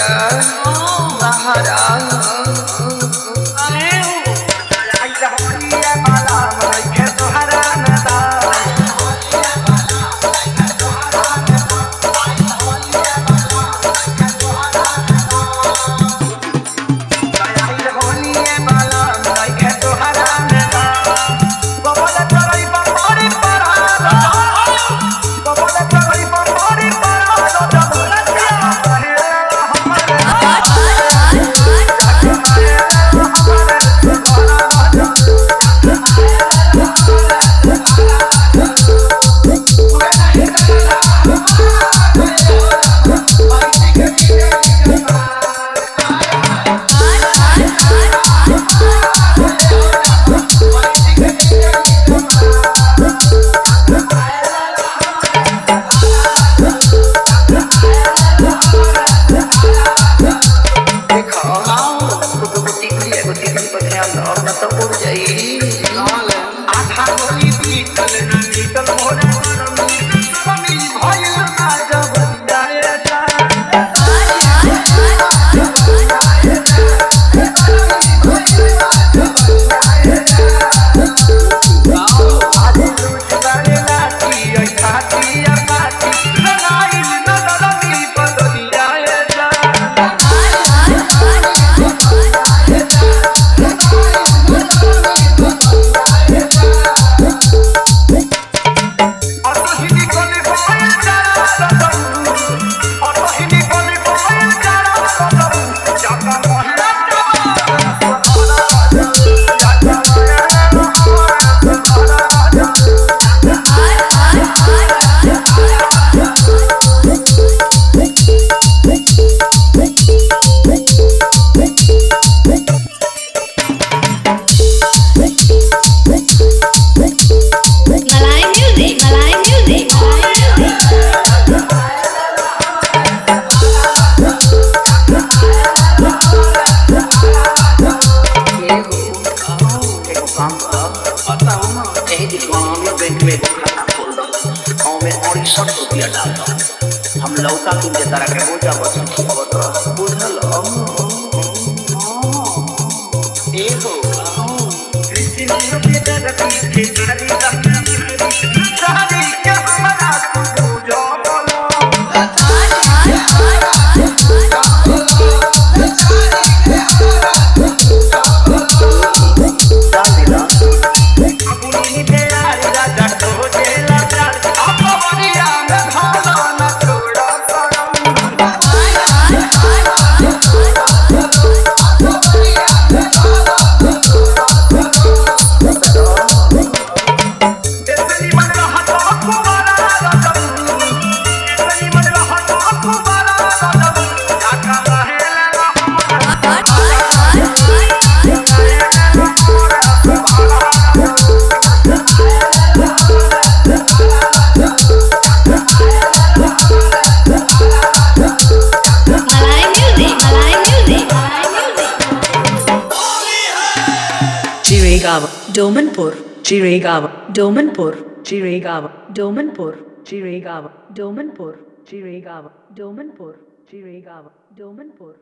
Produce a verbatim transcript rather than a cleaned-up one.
जा सहारा अरे आई रहलिए माला के तोहरा नदा हम लौका तुम के तरह के हो जा बस बुझल ए हो कृष्ण के जगत के सारी सारी के हमारा तू जो बोलो Chiregaon, Domanpur, Chiregaon, Domanpur, Chiregaon, Domanpur, Chiregaon, Domanpur, Chiregaon, Domanpur, Chiregaon, Domanpur.